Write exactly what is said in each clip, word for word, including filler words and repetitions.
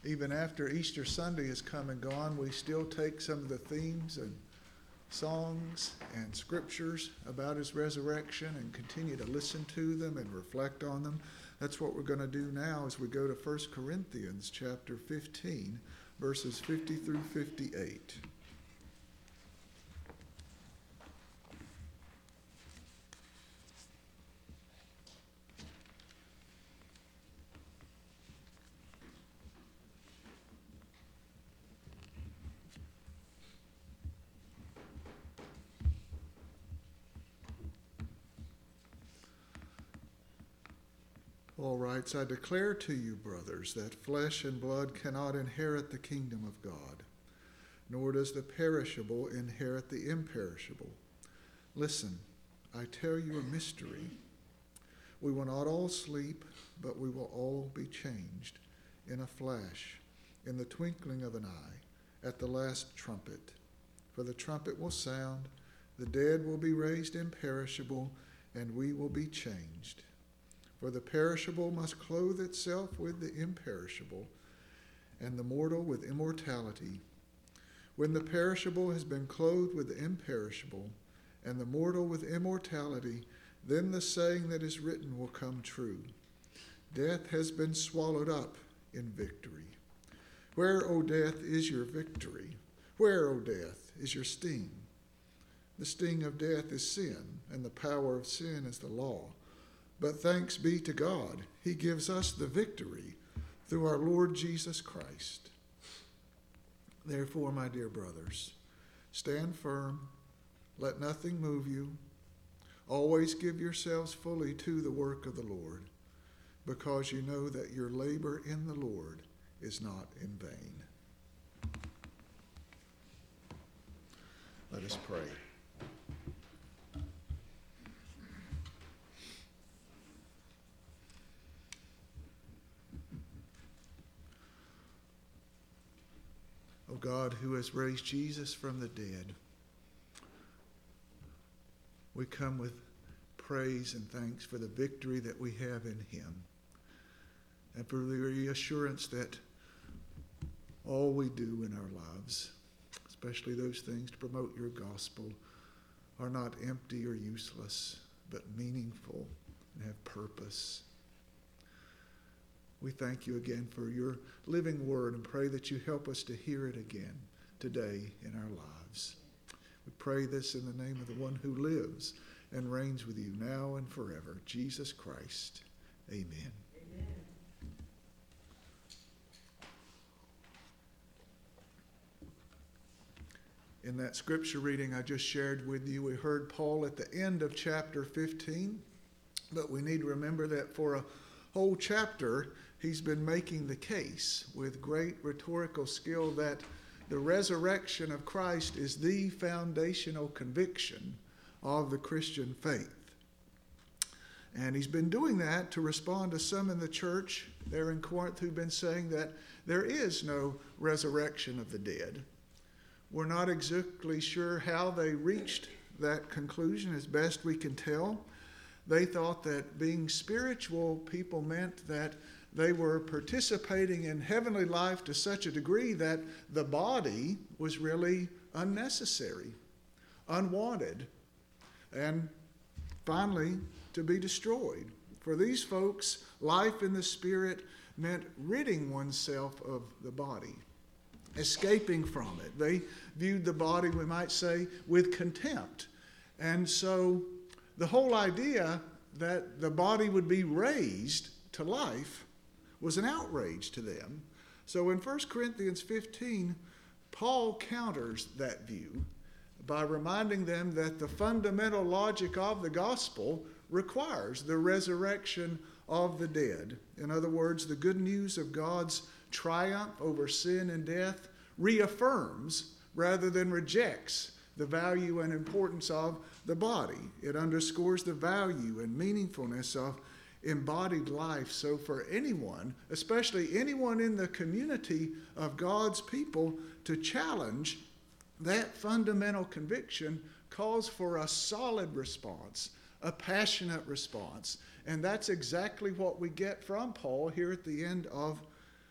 even after Easter Sunday has come and gone, we still take some of the themes and songs and scriptures about his resurrection and continue to listen to them and reflect on them. That's what we're going to do now as we go to First Corinthians chapter fifteen, verses fifty through fifty-eight. Paul writes, I declare to you, brothers, that flesh and blood cannot inherit the kingdom of God, nor does the perishable inherit the imperishable. Listen, I tell you a mystery. We will not all sleep, but we will all be changed in a flash, in the twinkling of an eye, at the last trumpet. For the trumpet will sound, the dead will be raised imperishable, and we will be changed. For the perishable must clothe itself with the imperishable, and the mortal with immortality. When the perishable has been clothed with the imperishable, and the mortal with immortality, then the saying that is written will come true. Death has been swallowed up in victory. Where, O death, is your victory? Where, O death, is your sting? The sting of death is sin, and the power of sin is the law. But thanks be to God, he gives us the victory through our Lord Jesus Christ. Therefore, my dear brothers, stand firm, let nothing move you. Always give yourselves fully to the work of the Lord, because you know that your labor in the Lord is not in vain. Let us pray. O God, who has raised Jesus from the dead, we come with praise and thanks for the victory that we have in him, and for the reassurance that all we do in our lives, especially those things to promote your gospel, are not empty or useless, but meaningful and have purpose. We thank you again for your living word and pray that you help us to hear it again today in our lives. We pray this in the name of the one who lives and reigns with you now and forever, Jesus Christ. Amen. Amen. In that scripture reading I just shared with you, we heard Paul at the end of chapter fifteen, but we need to remember that for a whole chapter, he's been making the case with great rhetorical skill that the resurrection of Christ is the foundational conviction of the Christian faith. And he's been doing that to respond to some in the church there in Corinth who've been saying that there is no resurrection of the dead. We're not exactly sure how they reached that conclusion, as best we can tell. They thought that being spiritual people meant that they were participating in heavenly life to such a degree that the body was really unnecessary, unwanted, and finally to be destroyed. For these folks, life in the spirit meant ridding oneself of the body, escaping from it. They viewed the body, we might say, with contempt. And so the whole idea that the body would be raised to life was an outrage to them. So in First Corinthians fifteen, Paul counters that view by reminding them that the fundamental logic of the gospel requires the resurrection of the dead. In other words, the good news of God's triumph over sin and death reaffirms rather than rejects the value and importance of the body. It underscores the value and meaningfulness of embodied life. So for anyone, especially anyone in the community of God's people, to challenge that fundamental conviction calls for a solid response, a passionate response. And that's exactly what we get from Paul here at the end of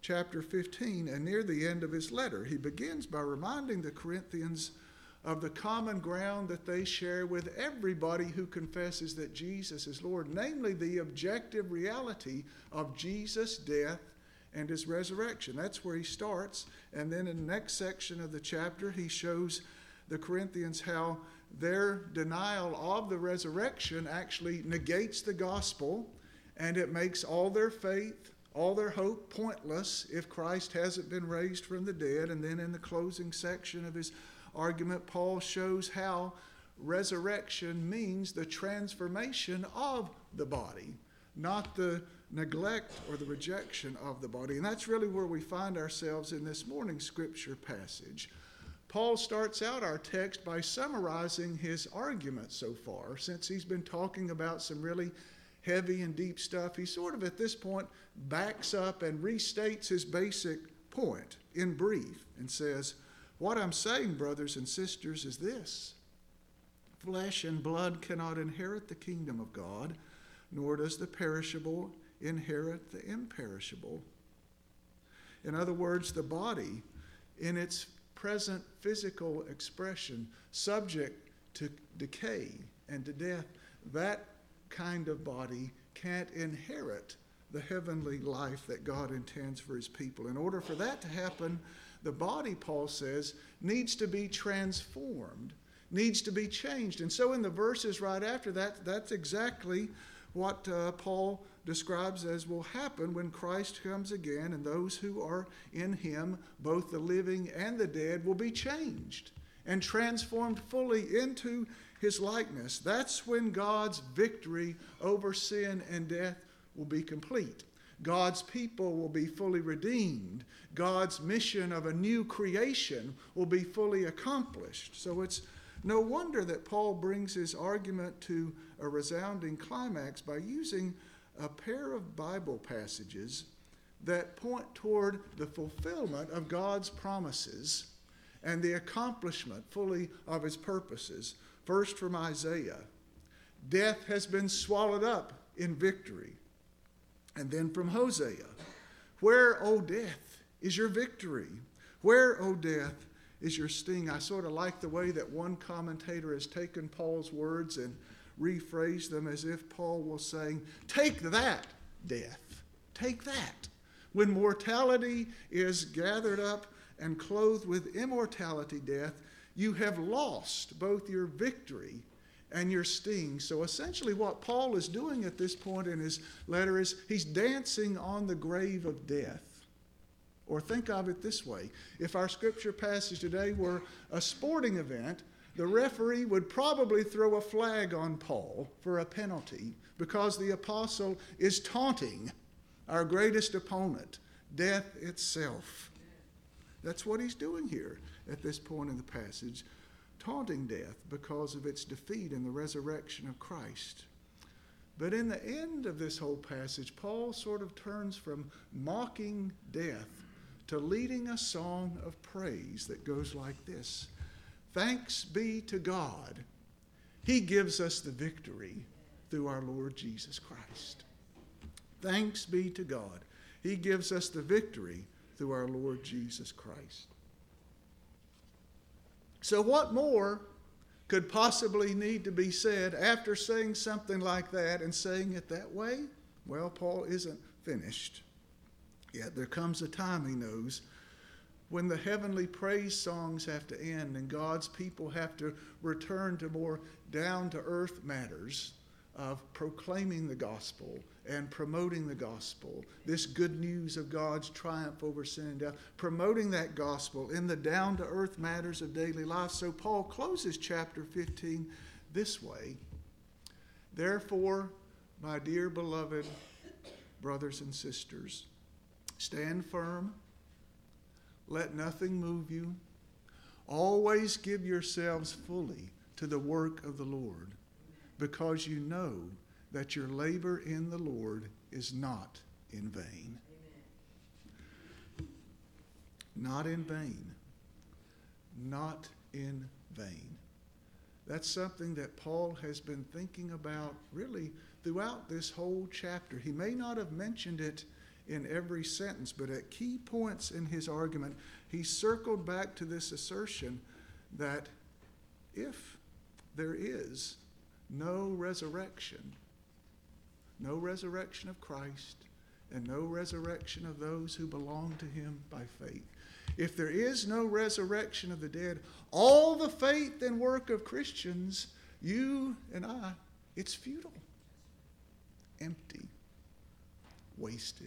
chapter fifteen and near the end of his letter. He begins by reminding the Corinthians of the common ground that they share with everybody who confesses that Jesus is Lord, namely the objective reality of Jesus' death and his resurrection. That's where he starts. And then in the next section of the chapter, he shows the Corinthians how their denial of the resurrection actually negates the gospel, and it makes all their faith, all their hope pointless if Christ hasn't been raised from the dead. And then in the closing section of his argument, Paul shows how resurrection means the transformation of the body, not the neglect or the rejection of the body. And that's really where we find ourselves in this morning's scripture passage. Paul starts out our text by summarizing his argument so far. Since he's been talking about some really heavy and deep stuff, he sort of at this point backs up and restates his basic point in brief and says, "What I'm saying, brothers and sisters, is this: flesh and blood cannot inherit the kingdom of God, nor does the perishable inherit the imperishable." In other words, the body, in its present physical expression, subject to decay and to death, that kind of body can't inherit the heavenly life that God intends for his people. In order for that to happen, the body, Paul says, needs to be transformed, needs to be changed. And so in the verses right after that, that's exactly what uh, Paul describes as will happen when Christ comes again, and those who are in him, both the living and the dead, will be changed and transformed fully into his likeness. That's when God's victory over sin and death will be complete. God's people will be fully redeemed. God's mission of a new creation will be fully accomplished. So it's no wonder that Paul brings his argument to a resounding climax by using a pair of Bible passages that point toward the fulfillment of God's promises and the accomplishment fully of his purposes. First, from Isaiah, death has been swallowed up in victory. And then from Hosea, where, O death, is your victory? Where, O death, is your sting? I sort of like the way that one commentator has taken Paul's words and rephrased them as if Paul was saying, take that, death, take that. When mortality is gathered up and clothed with immortality, death, you have lost both your victory and your sting. So essentially what Paul is doing at this point in his letter is he's dancing on the grave of death. Or think of it this way: if our scripture passage today were a sporting event, the referee would probably throw a flag on Paul for a penalty because the apostle is taunting our greatest opponent, death itself. That's what he's doing here at this point in the passage, taunting death because of its defeat in the resurrection of Christ. But in the end of this whole passage, Paul sort of turns from mocking death to leading a song of praise that goes like this: thanks be to God, he gives us the victory through our Lord Jesus Christ. Thanks be to God, he gives us the victory through our Lord Jesus Christ. So what more could possibly need to be said after saying something like that and saying it that way? Well, Paul isn't finished. Yet there comes a time, he knows, when the heavenly praise songs have to end and God's people have to return to more down-to-earth matters of proclaiming the gospel and promoting the gospel, this good news of God's triumph over sin and death, promoting that gospel in the down-to-earth matters of daily life. So Paul closes chapter fifteen this way: therefore, my dear beloved brothers and sisters, stand firm, let nothing move you, always give yourselves fully to the work of the Lord, because you know that your labor in the Lord is not in vain. Amen. Not in vain. Not in vain. That's something that Paul has been thinking about really throughout this whole chapter. He may not have mentioned it in every sentence, but at key points in his argument, he circled back to this assertion that if there is no resurrection, no resurrection of Christ, and no resurrection of those who belong to him by faith, if there is no resurrection of the dead, all the faith and work of Christians, you and I, it's futile, empty, wasted.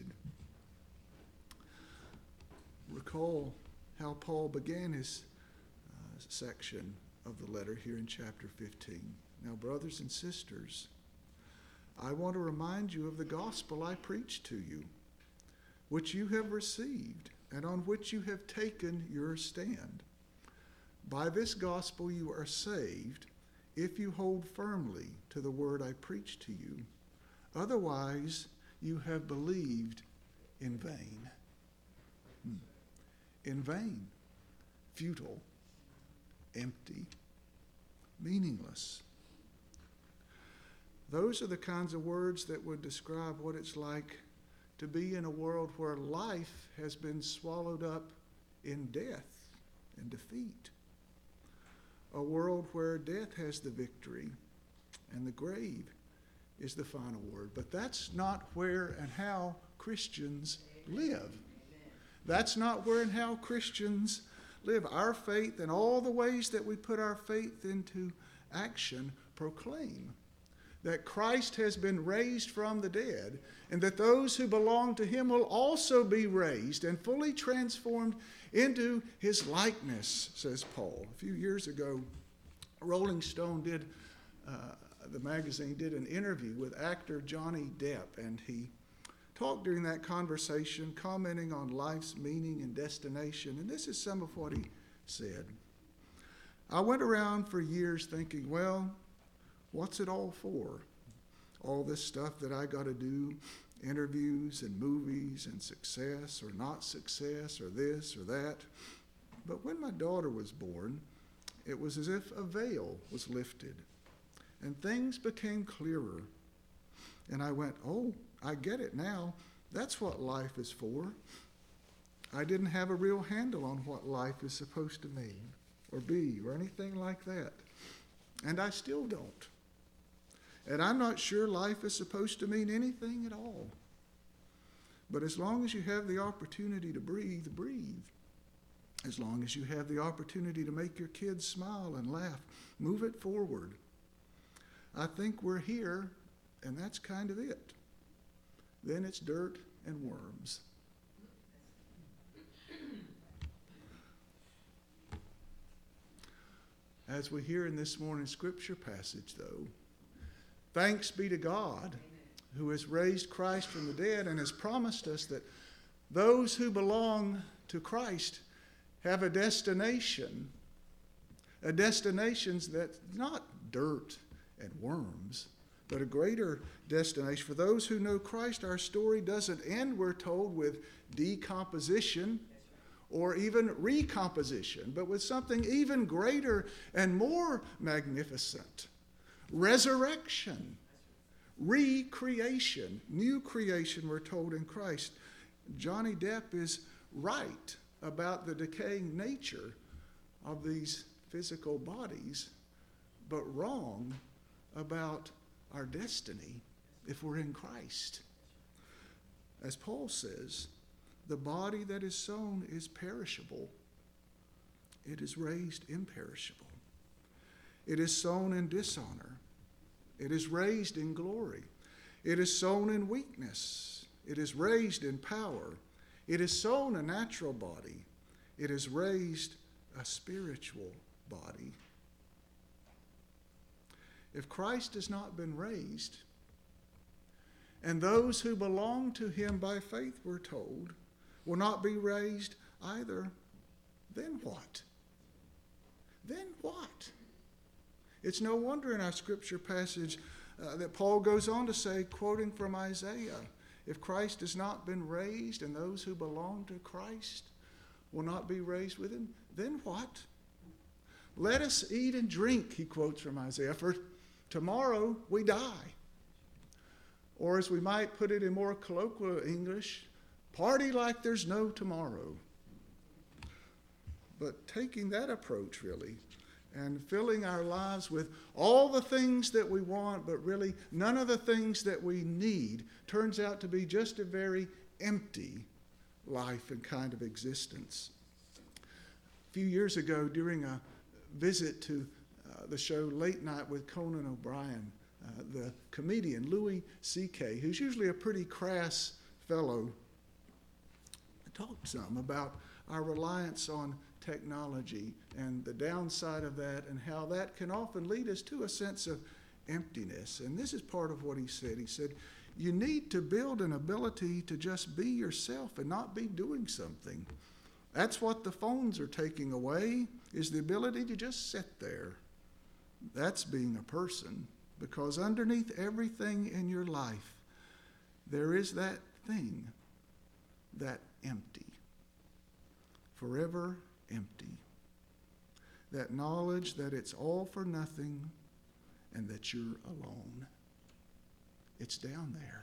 Recall how Paul began his uh, section of the letter here in chapter fifteen. Now, brothers and sisters, I want to remind you of the gospel I preached to you, which you have received, and on which you have taken your stand. By this gospel you are saved, if you hold firmly to the word I preached to you. Otherwise, you have believed in vain. Hmm. In vain, futile, empty, meaningless. Those are the kinds of words that would describe what it's like to be in a world where life has been swallowed up in death and defeat. A world where death has the victory and the grave is the final word. But that's not where and how Christians live. That's not where and how Christians live. Our faith and all the ways that we put our faith into action proclaim that Christ has been raised from the dead, and that those who belong to him will also be raised and fully transformed into his likeness, says Paul. A few years ago, Rolling Stone did, uh, the magazine did an interview with actor Johnny Depp, and he talked during that conversation, commenting on life's meaning and destination, and this is some of what he said. I went around for years thinking, well, what's it all for? All this stuff that I got to do, interviews and movies and success or not success or this or that. But when my daughter was born, it was as if a veil was lifted and things became clearer. And I went, oh, I get it now. That's what life is for. I didn't have a real handle on what life is supposed to mean or be or anything like that. And I still don't. And I'm not sure life is supposed to mean anything at all. But as long as you have the opportunity to breathe, breathe. As long as you have the opportunity to make your kids smile and laugh, move it forward. I think we're here, and that's kind of it. Then it's dirt and worms. As we hear in this morning's scripture passage, though, thanks be to God who has raised Christ from the dead and has promised us that those who belong to Christ have a destination, a destination that's not dirt and worms, but a greater destination. For those who know Christ, our story doesn't end, we're told, with decomposition or even recomposition, but with something even greater and more magnificent. Resurrection, recreation, new creation, we're told in Christ. Johnny Depp is right about the decaying nature of these physical bodies, but wrong about our destiny if we're in Christ. As Paul says, the body that is sown is perishable. It is raised imperishable. It is sown in dishonor. It is raised in glory. It is sown in weakness. It is raised in power. It is sown a natural body. It is raised a spiritual body. If Christ has not been raised, and those who belong to him by faith, we're told, will not be raised either, then what? Then what? It's no wonder in our scripture passage uh, that Paul goes on to say, quoting from Isaiah, if Christ has not been raised and those who belong to Christ will not be raised with him, then what? Let us eat and drink, he quotes from Isaiah, for tomorrow we die. Or as we might put it in more colloquial English, Party like there's no tomorrow. But taking that approach, really, and filling our lives with all the things that we want, but really none of the things that we need, turns out to be just a very empty life and kind of existence. A few years ago, during a visit to uh, the show Late Night with Conan O'Brien, uh, the comedian Louis C K, who's usually a pretty crass fellow, talked some about our reliance on technology and the downside of that and how that can often lead us to a sense of emptiness. And this is part of what he said. He said, you need to build an ability to just be yourself and not be doing something. That's what the phones are taking away, is the ability to just sit there. That's being a person, because underneath everything in your life, there is that thing, that empty, forever empty. That knowledge that it's all for nothing and that you're alone. It's down there.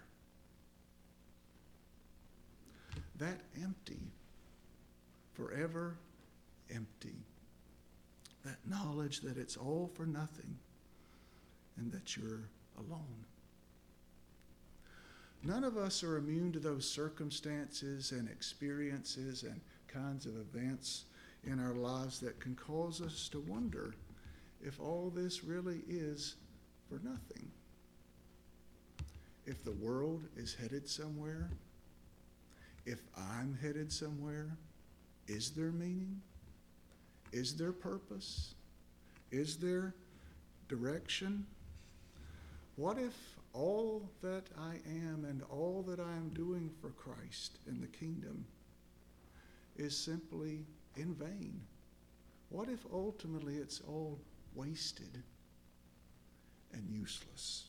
That empty, forever empty. That knowledge that it's all for nothing and that you're alone. None of us are immune to those circumstances and experiences and kinds of events in our lives that can cause us to wonder if all this really is for nothing. If the world is headed somewhere, if I'm headed somewhere, is there meaning? Is there purpose? Is there direction? What if all that I am and all that I am doing for Christ in the kingdom is simply in vain? What if ultimately it's all wasted and useless?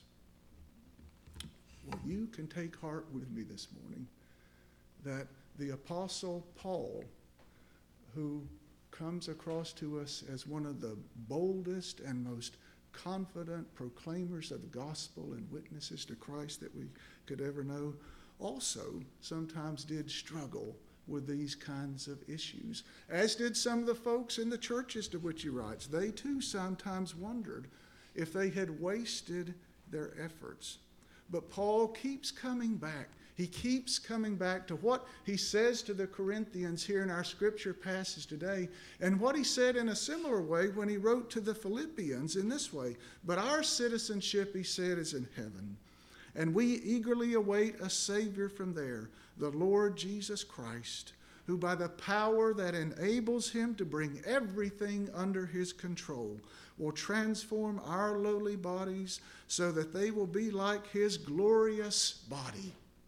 Well, you can take heart with me this morning that the Apostle Paul, who comes across to us as one of the boldest and most confident proclaimers of the gospel and witnesses to Christ that we could ever know, also sometimes did struggle with these kinds of issues, as did some of the folks in the churches to which he writes. They too sometimes wondered if they had wasted their efforts. But Paul keeps coming back. He keeps coming back to what he says to the Corinthians here in our scripture passage today, and what he said in a similar way when he wrote to the Philippians in this way. But our citizenship, he said, is in heaven, and we eagerly await a Savior from there, the Lord Jesus Christ, who by the power that enables him to bring everything under his control will transform our lowly bodies so that they will be like his glorious body.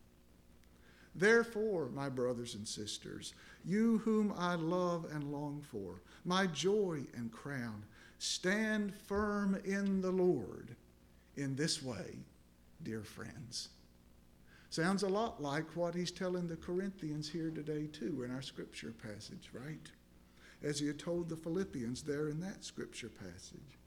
Therefore, my brothers and sisters, you whom I love and long for, my joy and crown, stand firm in the Lord in this way, dear friends. Sounds a lot like what he's telling the Corinthians here today too in our scripture passage, right? As he had told the Philippians there in that scripture passage.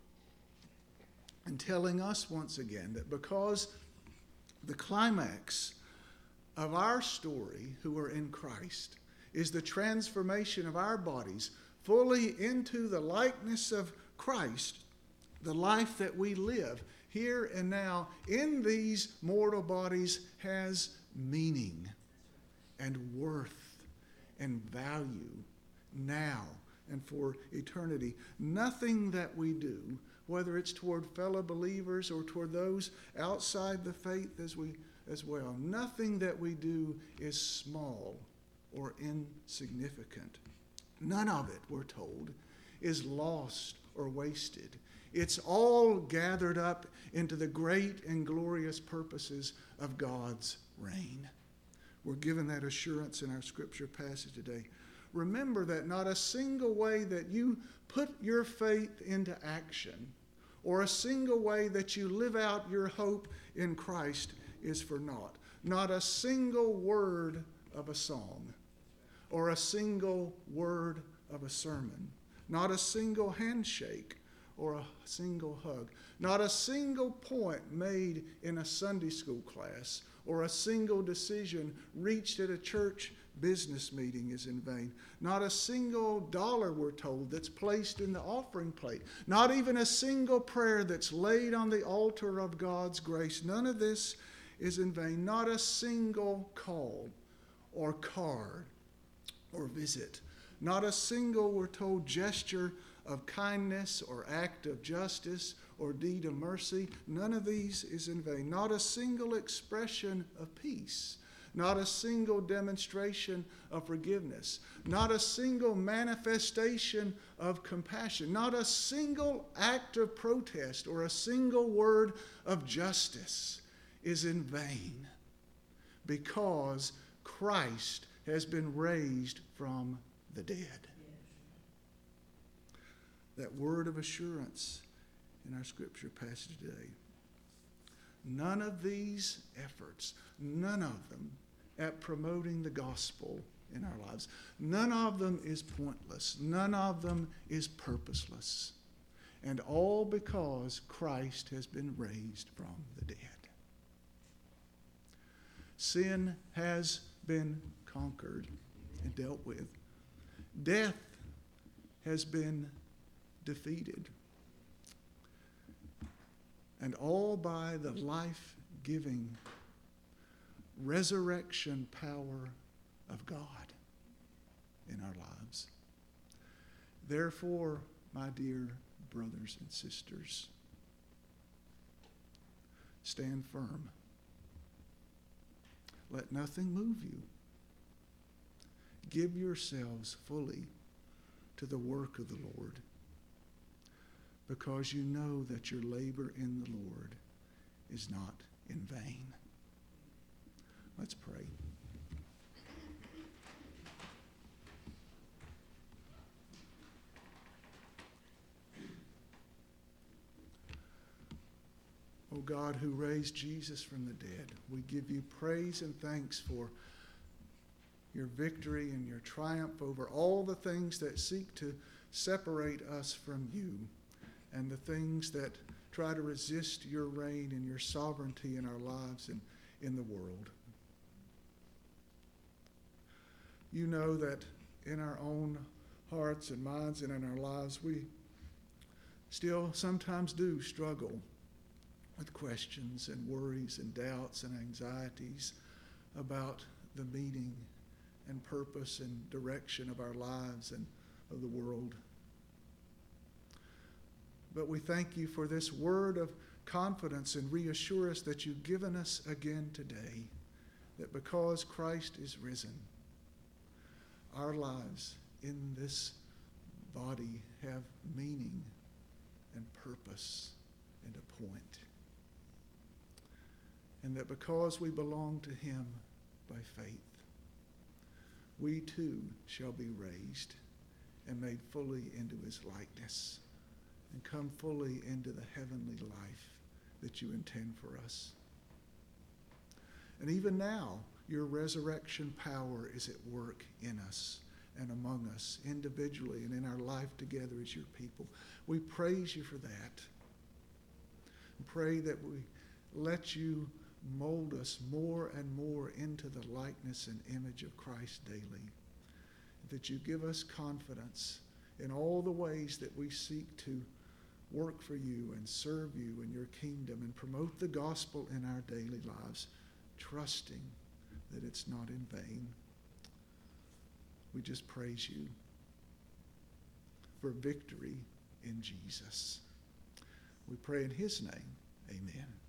And telling us once again that because the climax of our story, who are in Christ, is the transformation of our bodies fully into the likeness of Christ, the life that we live here and now in these mortal bodies has meaning and worth and value now and for eternity. Nothing that we do, whether it's toward fellow believers or toward those outside the faith as we as well, nothing that we do is small or insignificant. None of it, we're told, is lost or wasted. It's all gathered up into the great and glorious purposes of God's reign. We're given that assurance in our scripture passage today. Remember that not a single way that you put your faith into action or a single way that you live out your hope in Christ is for naught. Not a single word of a song or a single word of a sermon. Not a single handshake or a single hug. Not a single point made in a Sunday school class or a single decision reached at a church business meeting is in vain. Not a single dollar, we're told, that's placed in the offering plate. Not even a single prayer that's laid on the altar of God's grace. None of this is in vain. Not a single call or card or visit. Not a single, we're told, gesture of kindness or act of justice or deed of mercy. None of these is in vain. Not a single expression of peace. Not a single demonstration of forgiveness. Not a single manifestation of compassion. Not a single act of protest or a single word of justice is in vain, because Christ has been raised from the dead. That word of assurance in our scripture passage today. None of these efforts, none of them at promoting the gospel in our lives, none of them is pointless. None of them is purposeless. And all because Christ has been raised from the dead. Sin has been conquered and dealt with. Death has been defeated. And all by the life-giving resurrection power of God in our lives. Therefore, my dear brothers and sisters, stand firm. Let nothing move you. Give yourselves fully to the work of the Lord, because you know that your labor in the Lord is not in vain. Let's pray. O God, who raised Jesus from the dead, we give you praise and thanks for your victory and your triumph over all the things that seek to separate us from you, and the things that try to resist your reign and your sovereignty in our lives and in the world. You know that in our own hearts and minds and in our lives, we still sometimes do struggle with questions and worries and doubts and anxieties about the meaning and purpose and direction of our lives and of the world. But we thank you for this word of confidence, and reassure us that you've given us again today, that because Christ is risen, our lives in this body have meaning and purpose and a point. And that because we belong to him by faith, we too shall be raised and made fully into his likeness, and come fully into the heavenly life that you intend for us. And even now, your resurrection power is at work in us and among us, individually and in our life together as your people. We praise you for that. And pray that we let you mold us more and more into the likeness and image of Christ daily. That you give us confidence in all the ways that we seek to work for you and serve you in your kingdom and promote the gospel in our daily lives, trusting that it's not in vain. We just praise you for victory in Jesus. We pray in his name. Amen.